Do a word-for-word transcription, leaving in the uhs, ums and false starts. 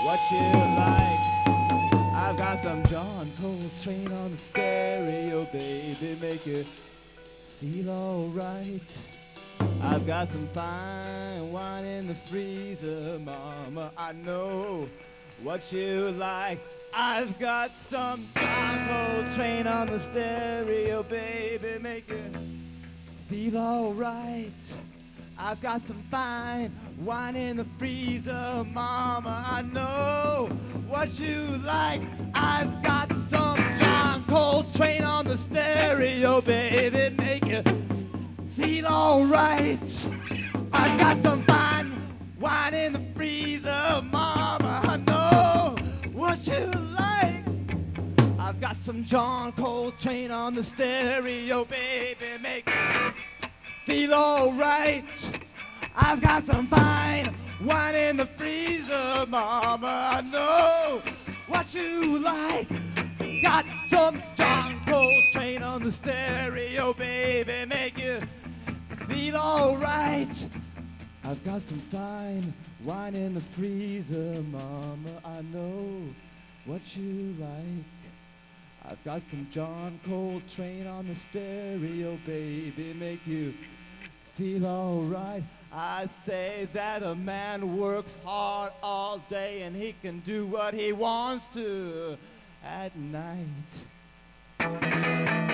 what you like. I've got some John Coltrane on the stereo, baby, make you feel alright. I've got some fine wine in the freezer, mama, I know what you like. I've got some John Coltrane on the stereo, baby, make you feel alright. I've got some fine wine in the freezer, mama, I know what you like. I've got some John Coltrane on the stereo, baby, make you feel alright. I've got some fine wine in the freezer, mama, I know what you like. I've got some John Coltrane on the stereo, baby, make me feel alright. I've got some fine wine in the freezer, mama, I know what you like. Got some John Coltrane on the stereo, baby, make you feel alright. I've got some fine wine in the freezer, mama, I know what you like. I've got some John Coltrane on the stereo, baby, make you feel alright. I say that a man works hard all day and he can do what he wants to at night.